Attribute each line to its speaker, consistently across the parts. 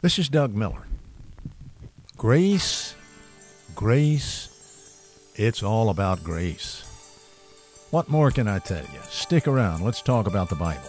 Speaker 1: This is Doug Miller. Grace, it's all about grace. What more can I tell you? Stick around. Let's talk about the Bible.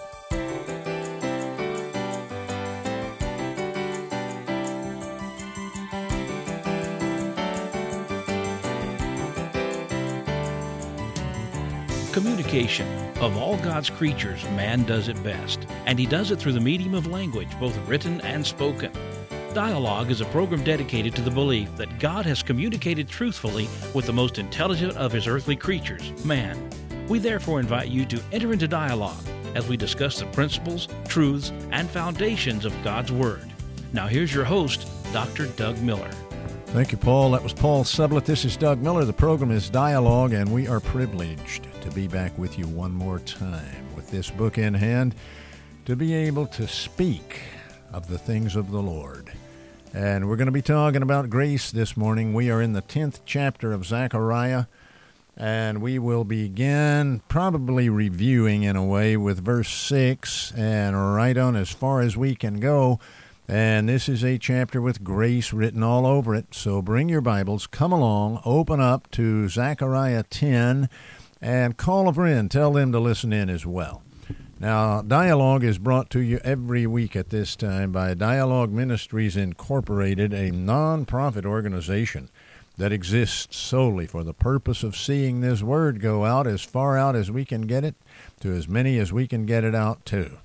Speaker 2: Communication. Of all God's creatures, man does it best, and he does it through the medium of language, both written and spoken. Dialogue is a program dedicated to the belief that God has communicated truthfully with the most intelligent of his earthly creatures, man. We therefore invite you to enter into dialogue as we discuss the principles, truths, and foundations of God's Word. Now here's your host, Dr. Doug Miller.
Speaker 1: Thank you, Paul. That was Paul Sublett. This is Doug Miller. The program is Dialogue, and we are privileged to be back with you one more time with this book in hand, to be able to speak of the things of the Lord. And we're going to be talking about grace this morning. We are in the 10th chapter of Zechariah, and we will begin probably reviewing in a way with verse 6 and right on as far as we can go. And this is a chapter with grace written all over it. So bring your Bibles, come along, open up to Zechariah 10, and call a friend. Tell them to listen in as well. Now, Dialogue is brought to you every week at this time by Dialogue Ministries Incorporated, a non-profit organization that exists solely for the purpose of seeing this word go out as far out as we can get it, to as many as we can get it out to.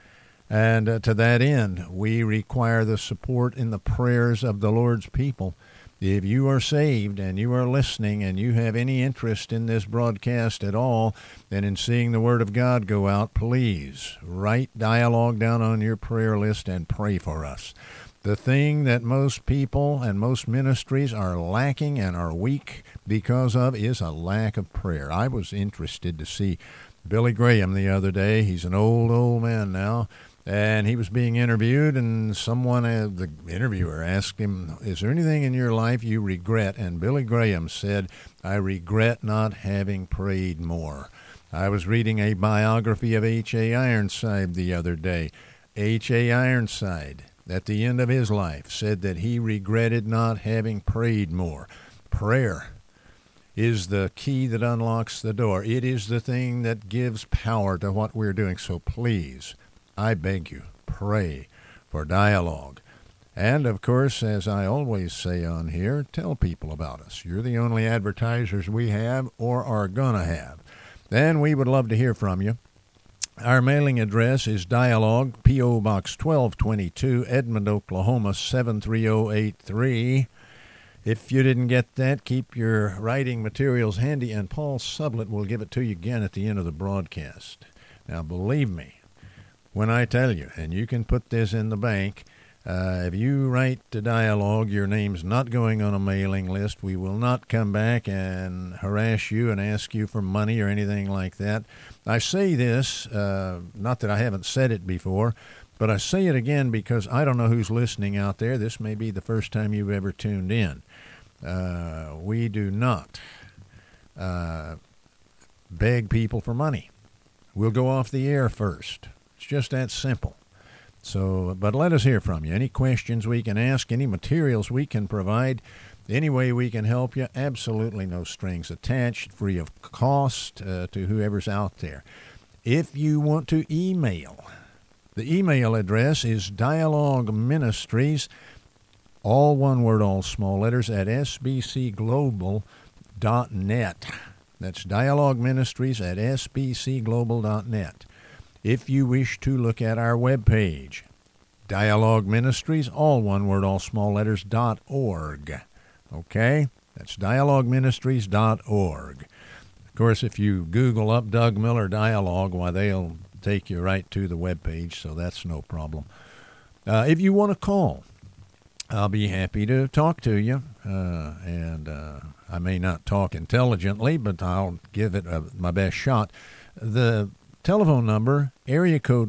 Speaker 1: And to that end, we require the support in the prayers of the Lord's people. If you are saved and you are listening and you have any interest in this broadcast at all, and in seeing the Word of God go out, please write Dialogue down on your prayer list and pray for us. The thing that most people and most ministries are lacking and are weak because of is a lack of prayer. I was interested to see Billy Graham the other day. He's an old man now. And he was being interviewed, and someone, the interviewer, asked him, is there anything in your life you regret? And Billy Graham said, I regret not having prayed more. I was reading a biography of H.A. Ironside the other day. H.A. Ironside, at the end of his life, said that he regretted not having prayed more. Prayer is the key that unlocks the door. It is the thing that gives power to what we're doing. So please, I beg you, pray for Dialogue. And, of course, as I always say on here, tell people about us. You're the only advertisers we have or are going to have. Then we would love to hear from you. Our mailing address is Dialogue, P.O. Box 1222, Edmond, Oklahoma, 73083. If you didn't get that, keep your writing materials handy, and Paul Sublett will give it to you again at the end of the broadcast. Now, believe me, when I tell you, and you can put this in the bank, if you write to Dialogue, your name's not going on a mailing list. We will not come back and harass you and ask you for money or anything like that. I say this, not that I haven't said it before, but I say it again because I don't know who's listening out there. This may be the first time you've ever tuned in. We do not beg people for money. We'll go off the air first. It's just that simple. So, but let us hear from you. Any questions we can ask, any materials we can provide, any way we can help you, absolutely no strings attached, free of cost to whoever's out there. If you want to email, the email address is Dialogue Ministries, all one word, all small letters, at sbcglobal.net. That's Dialogue Ministries at sbcglobal.net. If you wish to look at our webpage, Dialogue Ministries, all one word, all small letters, .org. Okay? That's dialogueministries.org. Of course, if you Google up Doug Miller Dialogue, why, they'll take you right to the webpage, so that's no problem. If you want to call, I'll be happy to talk to you, and I may not talk intelligently, but I'll give it my best shot. The telephone number, area code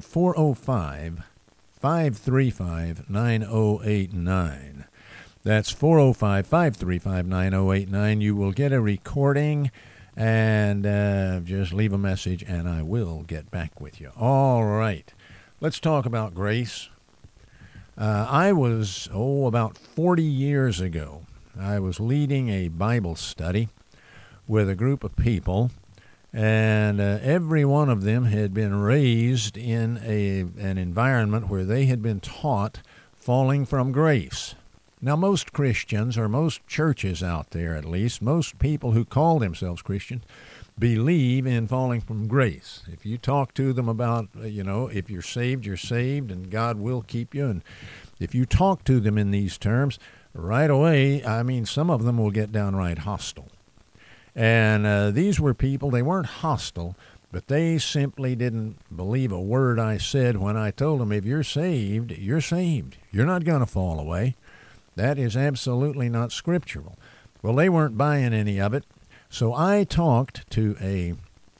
Speaker 1: 405-535-9089. That's 405-535-9089. You will get a recording, and just leave a message, and I will get back with you. All right. Let's talk about grace. I was, about 40 years ago, I was leading a Bible study with a group of people, and every one of them had been raised in an environment where they had been taught falling from grace. Now, most Christians, or most churches out there at least, most people who call themselves Christians, believe in falling from grace. If you talk to them about, if you're saved, and God will keep you. And if you talk to them in these terms, right away, some of them will get downright hostile. And these were people, they weren't hostile, but they simply didn't believe a word I said when I told them, if you're saved, you're saved. You're not going to fall away. That is absolutely not scriptural. Well, they weren't buying any of it. So I talked to a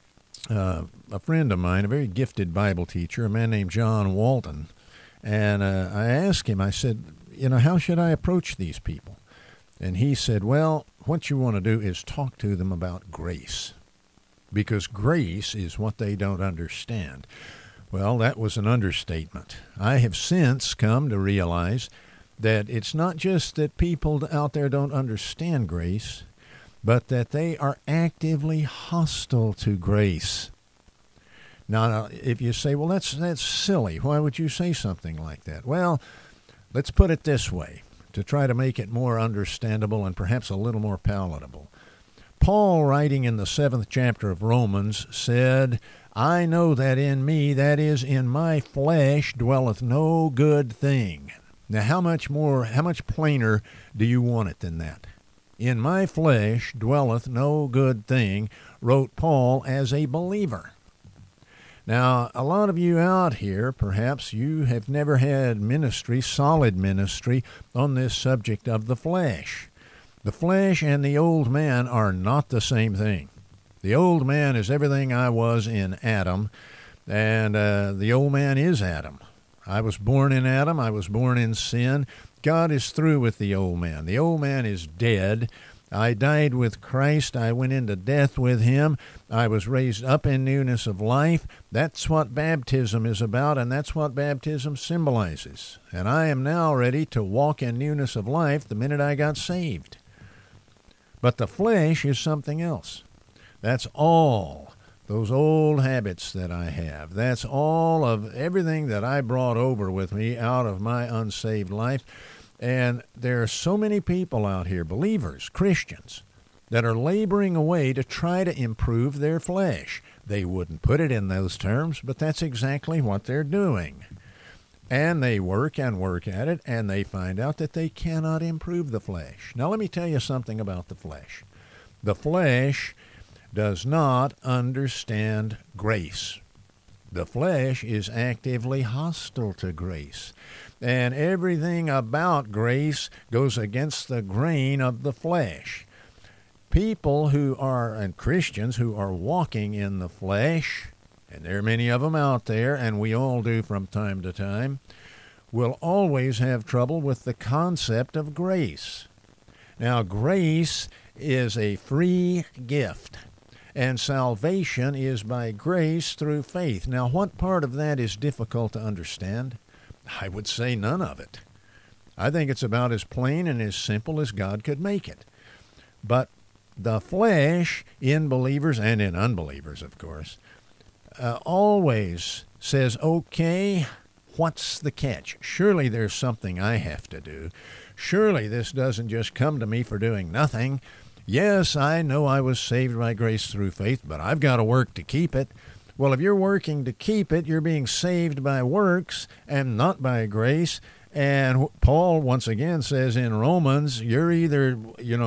Speaker 1: friend of mine, a very gifted Bible teacher, a man named John Walton, and I asked him, I said, how should I approach these people? And he said, well, what you want to do is talk to them about grace, because grace is what they don't understand. Well, that was an understatement. I have since come to realize that it's not just that people out there don't understand grace, but that they are actively hostile to grace. Now, if you say, well, that's silly, why would you say something like that? Well, let's put it this way, to try to make it more understandable and perhaps a little more palatable. Paul, writing in the 7th chapter of Romans, said, I know that in me, that is, in my flesh, dwelleth no good thing. Now, how much plainer do you want it than that? In my flesh dwelleth no good thing, wrote Paul as a believer. Now, a lot of you out here, perhaps you have never had solid ministry, on this subject of the flesh. The flesh and the old man are not the same thing. The old man is everything I was in Adam, and the old man is Adam. I was born in Adam. I was born in sin. God is through with the old man. The old man is dead. I died with Christ. I went into death with him. I was raised up in newness of life. That's what baptism is about, and that's what baptism symbolizes. And I am now ready to walk in newness of life the minute I got saved. But the flesh is something else. That's all those old habits that I have. That's all of everything that I brought over with me out of my unsaved life. And there are so many people out here, believers, Christians, that are laboring away to try to improve their flesh. They wouldn't put it in those terms, but that's exactly what they're doing. And they work and work at it, and they find out that they cannot improve the flesh. Now, let me tell you something about the flesh. The flesh does not understand grace. The flesh is actively hostile to grace. And everything about grace goes against the grain of the flesh. People who are, and Christians who are walking in the flesh, and there are many of them out there, and we all do from time to time, will always have trouble with the concept of grace. Now, grace is a free gift, and salvation is by grace through faith. Now, what part of that is difficult to understand? I would say none of it. I think it's about as plain and as simple as God could make it. But the flesh, in believers and in unbelievers, of course, always says, okay, what's the catch? Surely there's something I have to do. Surely this doesn't just come to me for doing nothing. Yes, I know I was saved by grace through faith, but I've got to work to keep it. Well, if you're working to keep it, you're being saved by works and not by grace. And Paul, once again, says in Romans, you're either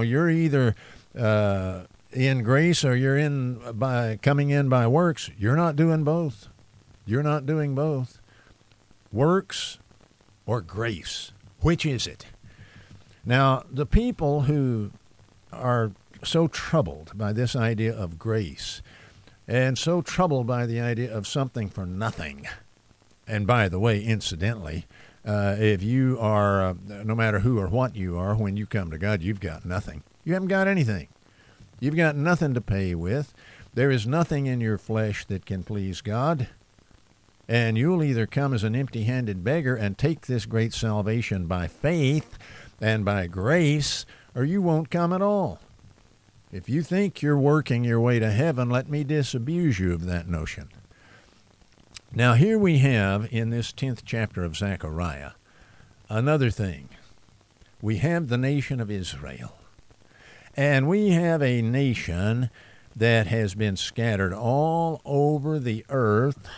Speaker 1: in grace or you're coming in by works. You're not doing both. You're not doing both. Works or grace. Which is it? Now, the people who are so troubled by this idea of grace and so troubled by the idea of something for nothing. And by the way, incidentally, if you are, no matter who or what you are, when you come to God, you've got nothing. You haven't got anything. You've got nothing to pay with. There is nothing in your flesh that can please God. And you'll either come as an empty-handed beggar and take this great salvation by faith and by grace, or you won't come at all. If you think you're working your way to heaven, let me disabuse you of that notion. Now, here we have, in this 10th chapter of Zechariah, another thing. We have the nation of Israel. And we have a nation that has been scattered all over the earth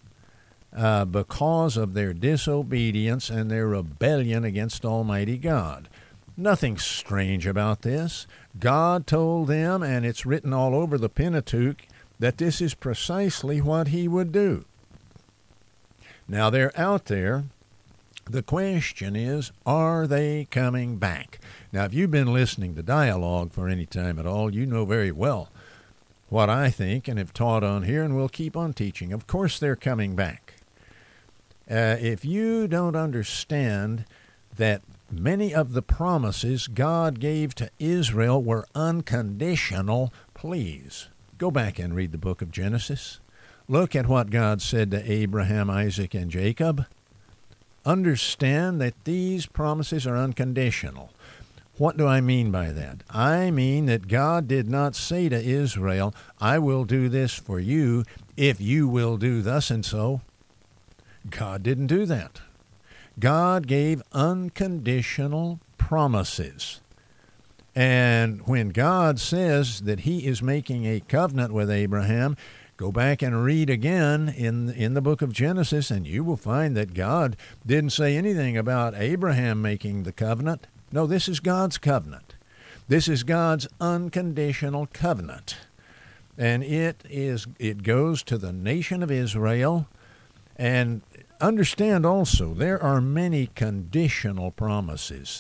Speaker 1: because of their disobedience and their rebellion against Almighty God. Nothing strange about this. God told them, and it's written all over the Pentateuch, that this is precisely what he would do. Now, they're out there. The question is, are they coming back? Now, if you've been listening to Dialogue for any time at all, you know very well what I think and have taught on here and will keep on teaching. Of course they're coming back. If you don't understand that many of the promises God gave to Israel were unconditional, please go back and read the book of Genesis. Look at what God said to Abraham, Isaac, and Jacob. Understand that these promises are unconditional. What do I mean by that? I mean that God did not say to Israel, I will do this for you if you will do thus and so. God didn't do that. God gave unconditional promises. And when God says that he is making a covenant with Abraham, go back and read again in the book of Genesis, and you will find that God didn't say anything about Abraham making the covenant. No, this is God's covenant. This is God's unconditional covenant. And it goes to the nation of Israel. And understand also, there are many conditional promises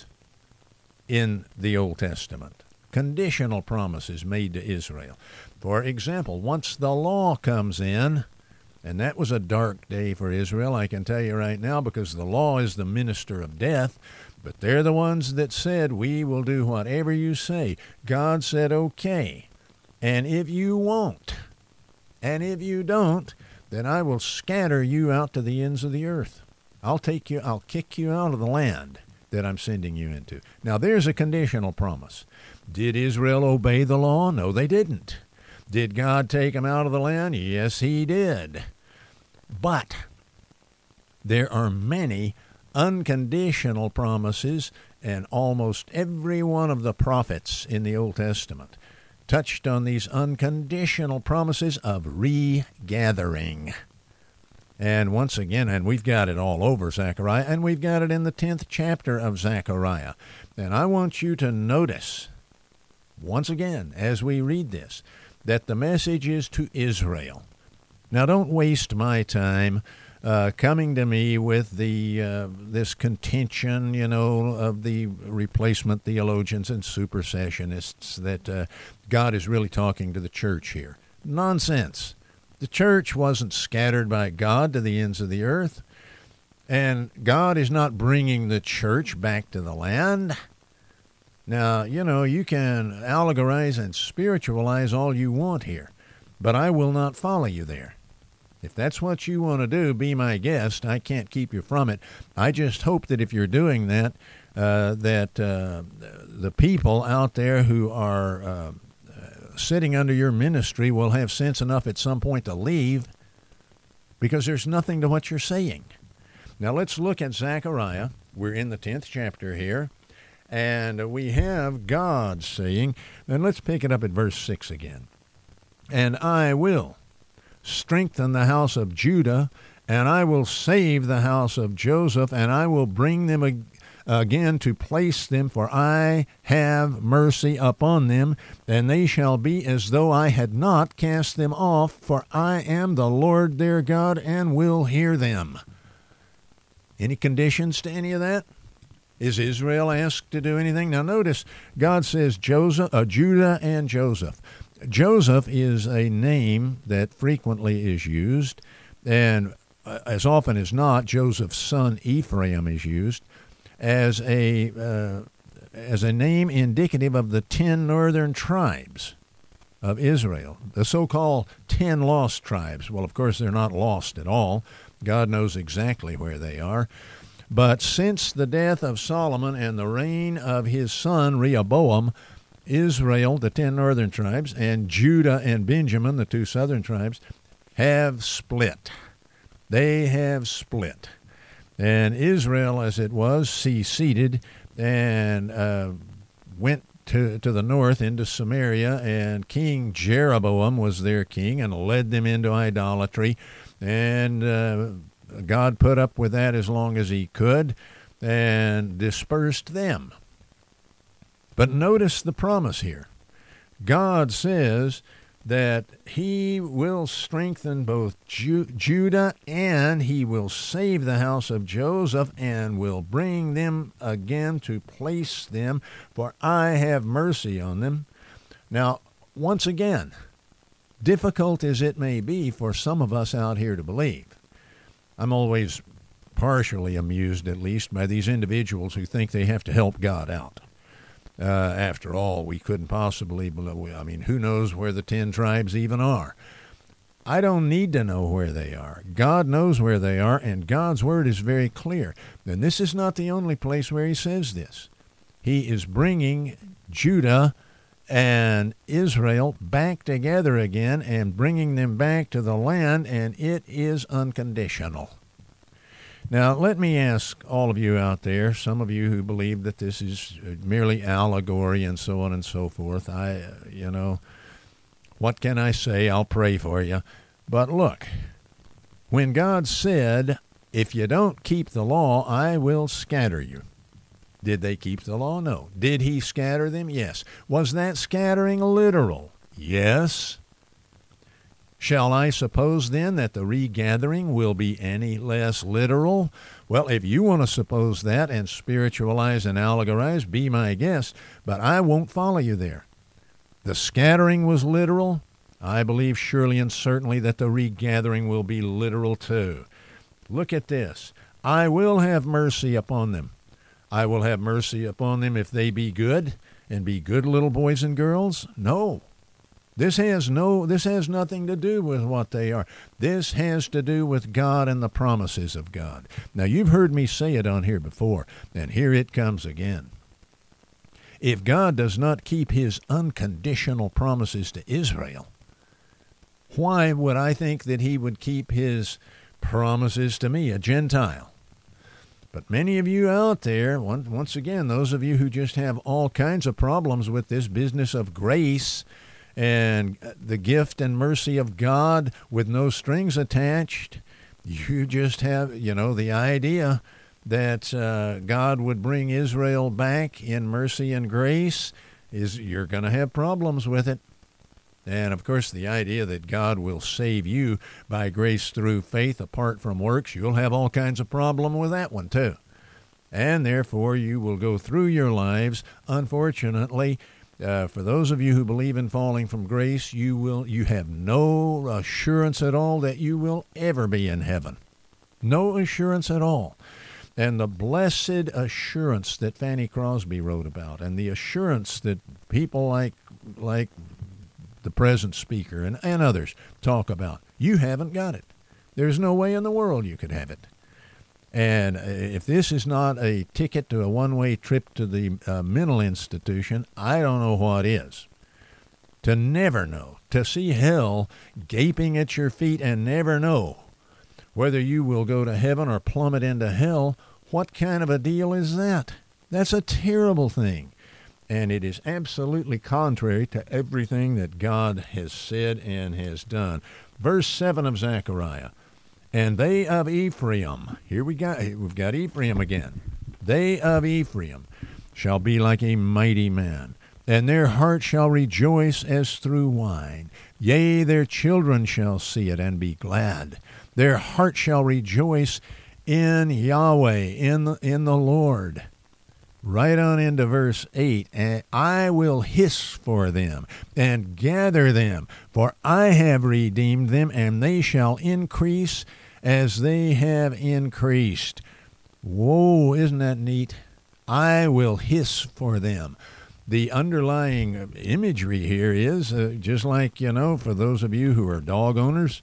Speaker 1: in the Old Testament. Conditional promises made to Israel. For example, once the law comes in, and that was a dark day for Israel, I can tell you right now, because the law is the minister of death, but they're the ones that said, we will do whatever you say. God said, okay, and if you won't, and if you don't, then I will scatter you out to the ends of the earth. I'll kick you out of the land that I'm sending you into. Now, there's a conditional promise. Did Israel obey the law? No, they didn't. Did God take them out of the land? Yes, he did. But there are many unconditional promises, and almost every one of the prophets in the Old Testament touched on these unconditional promises of regathering. And once again, and we've got it all over Zechariah, and we've got it in the 10th chapter of Zechariah. And I want you to notice, once again, as we read this, that the message is to Israel. Now, don't waste my time coming to me with this contention, of the replacement theologians and supersessionists that God is really talking to the church here. Nonsense. The church wasn't scattered by God to the ends of the earth, and God is not bringing the church back to the land. Now, you can allegorize and spiritualize all you want here, but I will not follow you there. If that's what you want to do, be my guest. I can't keep you from it. I just hope that if you're doing that, the people out there who are sitting under your ministry will have sense enough at some point to leave, because there's nothing to what you're saying. Now let's look at Zechariah. We're in the 10th chapter here, and we have God saying, and let's pick it up at verse 6 again. And I will strengthen the house of Judah, and I will save the house of Joseph, and I will bring them again to place them, for I have mercy upon them, and they shall be as though I had not cast them off, for I am the Lord their God, and will hear them. Any conditions to any of that? Is Israel asked to do anything? Now notice, God says Judah and Joseph. Joseph is a name that frequently is used, and as often as not, Joseph's son Ephraim is used as a name indicative of the 10 northern tribes of Israel, the so-called 10 lost tribes. Well, of course, they're not lost at all. God knows exactly where they are. But since the death of Solomon and the reign of his son Rehoboam, Israel, the 10 northern tribes, and Judah and Benjamin, the 2 southern tribes, have split. They have split. And Israel, as it was, seceded and went to the north into Samaria, and King Jeroboam was their king and led them into idolatry. And God put up with that as long as he could and dispersed them. But notice the promise here. God says that he will strengthen both Judah, and he will save the house of Joseph and will bring them again to place them, for I have mercy on them. Now, once again, difficult as it may be for some of us out here to believe, I'm always partially amused, at least, by these individuals who think they have to help God out. After all, we couldn't possibly, I mean, who knows where the 10 tribes even are? I don't need to know where they are. God knows where they are, and God's word is very clear. And this is not the only place where he says this. He is bringing Judah and Israel back together again and bringing them back to the land, and it is unconditional. Now, let me ask all of you out there, some of you who believe that this is merely allegory and so on and so forth, what can I say? I'll pray for you. But look, when God said, if you don't keep the law, I will scatter you. Did they keep the law? No. Did he scatter them? Yes. Was that scattering literal? Yes. Shall I suppose then that the regathering will be any less literal? Well, if you want to suppose that and spiritualize and allegorize, be my guest, but I won't follow you there. The scattering was literal. I believe surely and certainly that the regathering will be literal too. Look at this. I will have mercy upon them. I will have mercy upon them if they be good, and be good little boys and girls? No. This has nothing to do with what they are. This has to do with God and the promises of God. Now, you've heard me say it on here before, and here it comes again. If God does not keep his unconditional promises to Israel, why would I think that he would keep his promises to me, a Gentile? But many of you out there, once again, those of you who just have all kinds of problems with this business of grace and the gift and mercy of God with no strings attached, you just have, the idea that God would bring Israel back in mercy and grace, you're going to have problems with it. And, of course, the idea that God will save you by grace through faith apart from works, you'll have all kinds of problem with that one, too. And, therefore, you will go through your lives, unfortunately. For those of you who believe in falling from grace, you have no assurance at all that you will ever be in heaven. No assurance at all. And the blessed assurance that Fanny Crosby wrote about, and the assurance that people like the present speaker and others talk about, you haven't got it. There's no way in the world you could have it. And if this is not a ticket to a one-way trip to the mental institution, I don't know what is. To never know, to see hell gaping at your feet and never know whether you will go to heaven or plummet into hell, what kind of a deal is that? That's a terrible thing. And it is absolutely contrary to everything that God has said and has done. Verse 7 of Zechariah. And they of Ephraim, we've got Ephraim again. They of Ephraim shall be like a mighty man, and their heart shall rejoice as through wine. Yea, their children shall see it and be glad. Their heart shall rejoice in Yahweh, in the Lord. Right on into verse 8, and I will hiss for them and gather them, for I have redeemed them, and they shall increase as they have increased. Whoa, isn't that neat? I will hiss for them. The underlying imagery here is just like, for those of you who are dog owners,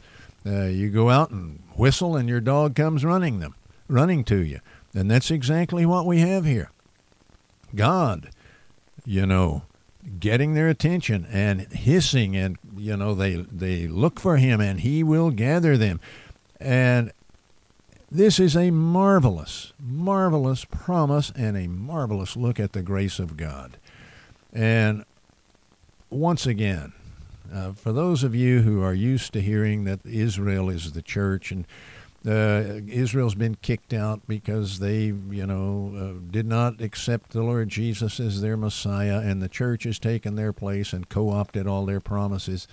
Speaker 1: You go out and whistle and your dog comes running to you. And that's exactly what we have here. God, getting their attention and hissing, and, they look for him and he will gather them. And this is a marvelous, marvelous promise and a marvelous look at the grace of God. And once again, for those of you who are used to hearing that Israel is the church, and Israel's been kicked out because they, did not accept the Lord Jesus as their Messiah, and the church has taken their place and co-opted all their promises.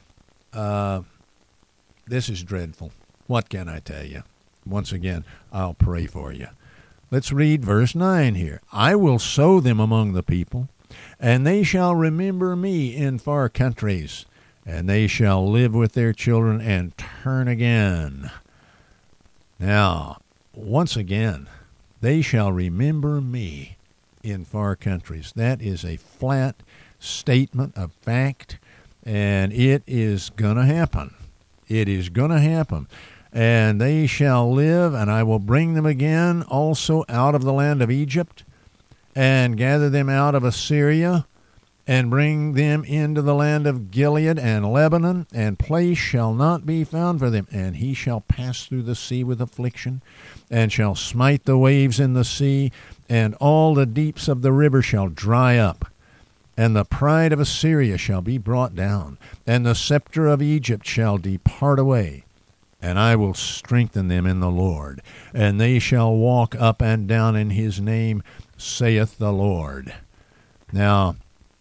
Speaker 1: This is dreadful. What can I tell you? Once again, I'll pray for you. Let's read verse 9 here. I will sow them among the people, and they shall remember me in far countries, and they shall live with their children and turn again. Now, once again, they shall remember me in far countries. That is a flat statement of fact, and it is going to happen. It is going to happen. And they shall live, and I will bring them again also out of the land of Egypt, and gather them out of Assyria, and bring them into the land of Gilead and Lebanon, and place shall not be found for them. And he shall pass through the sea with affliction, and shall smite the waves in the sea, and all the deeps of the river shall dry up. And the pride of Assyria shall be brought down, and the scepter of Egypt shall depart away. And I will strengthen them in the Lord, and they shall walk up and down in his name, saith the Lord. Now,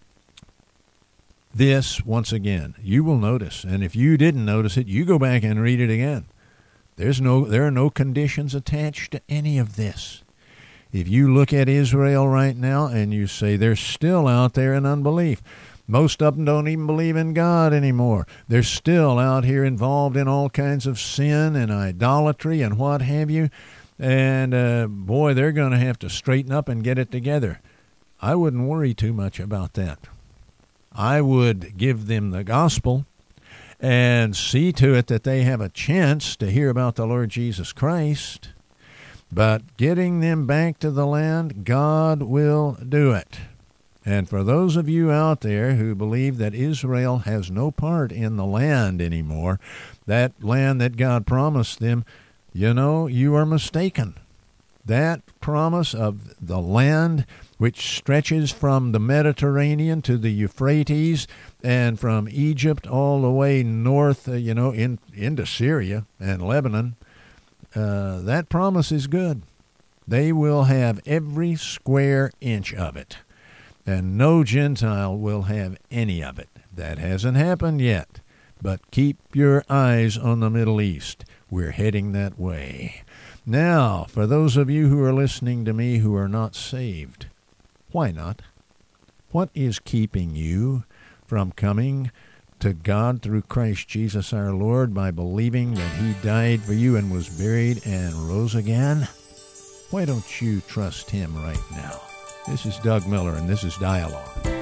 Speaker 1: this, once again, you will notice, and if you didn't notice it, you go back and read it again. There are no conditions attached to any of this. If you look at Israel right now and you say they're still out there in unbelief, most of them don't even believe in God anymore. They're still out here involved in all kinds of sin and idolatry and what have you. And, boy, they're going to have to straighten up and get it together. I wouldn't worry too much about that. I would give them the gospel and see to it that they have a chance to hear about the Lord Jesus Christ. But getting them back to the land, God will do it. And for those of you out there who believe that Israel has no part in the land anymore, that land that God promised them, you are mistaken. That promise of the land which stretches from the Mediterranean to the Euphrates and from Egypt all the way north, into Syria and Lebanon, that promise is good. They will have every square inch of it. And no Gentile will have any of it. That hasn't happened yet. But keep your eyes on the Middle East. We're heading that way. Now, for those of you who are listening to me who are not saved, why not? What is keeping you from coming to God through Christ Jesus our Lord by believing that he died for you and was buried and rose again? Why don't you trust him right now? This is Doug Miller, and this is Dialogue.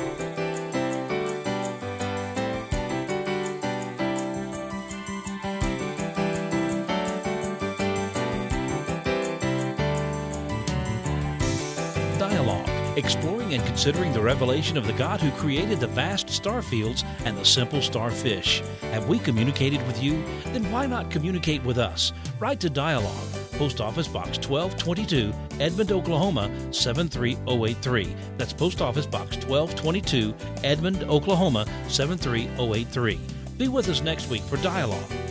Speaker 2: Dialogue, exploring and considering the revelation of the God who created the vast star fields and the simple starfish. Have we communicated with you? Then why not communicate with us? Write to Dialogue, Post Office Box 1222, Edmond, Oklahoma 73083. That's Post Office Box 1222, Edmond, Oklahoma 73083. Be with us next week for Dialogue.